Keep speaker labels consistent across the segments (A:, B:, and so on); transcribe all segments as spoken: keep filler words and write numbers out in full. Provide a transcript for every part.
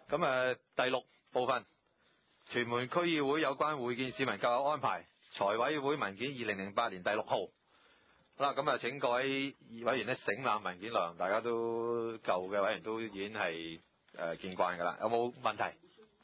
A: 咁誒第六部分，屯門區議會有關會見市民教育安排，財委會文件二零零八年第六號。好啦，咁啊請各位委員咧省覽文件內容，大家都舊嘅委員都已經係誒、呃、見慣㗎啦。有冇問題？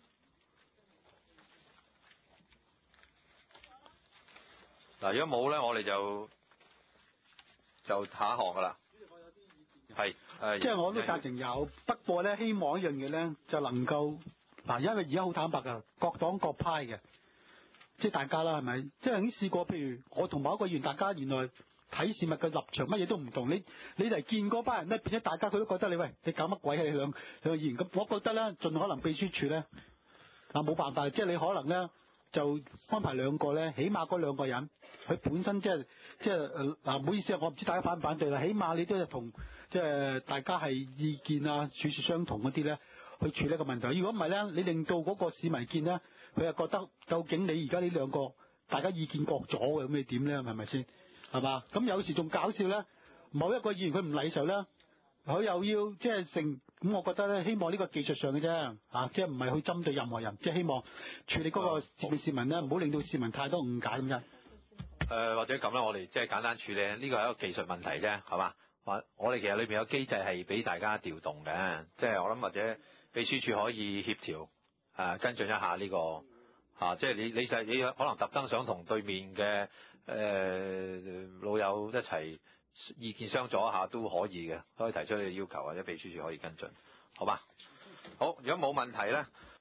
A: 嗱，如果冇咧，我哋就就下一項㗎啦。係誒，
B: 即係我都贊成有，不過咧希望一樣嘢咧就能夠嗱，因為而家好坦白㗎，各黨各派嘅，即係大家啦，係咪？即係已經試過，譬如我同某一個議員，大家原來睇事物嘅立場乜嘢都唔同，你你嚟見嗰班人咧，變咗大家佢都覺得你喂，你搞乜鬼啊？你兩兩個議員咁，我覺得咧，盡可能秘書處咧啊冇辦法，即係你可能咧。就安排兩個咧，起碼嗰兩個人，佢本身即係即係誒嗱，唔好意思啊，我唔知大家反唔反對啦。起碼你都係同即係大家係意見啊、處處相同嗰啲咧，去處理個問題。如果唔係咧，你令到嗰個市民見咧，佢又覺得究竟你而家呢兩個大家意見各左嘅，咁你點咧？係咪先？係嘛？咁有時仲搞笑咧，某一個議員佢唔嚟嘅時候咧。佢又要即係成咁，我覺得咧，希望呢個技術上嘅啫，啊，即係唔係去針對任何人，即係希望處理嗰個市民市民咧，唔好令到市民太多誤解咁樣。誒、
A: 呃，或者咁啦，我哋即係簡單處理，呢個係一個技術問題啫，係嘛？我我哋其實裏邊有機制係俾大家調動嘅，即係我諗或者秘書處可以協調誒、啊、跟進一下呢、這個嚇、啊，即係你你實你可能特登想同對面嘅誒、呃、老友一齊。意見相左一下都可以嘅，可以提出你嘅要求或者秘書處可以跟進，好吧？好，如果冇問題咧。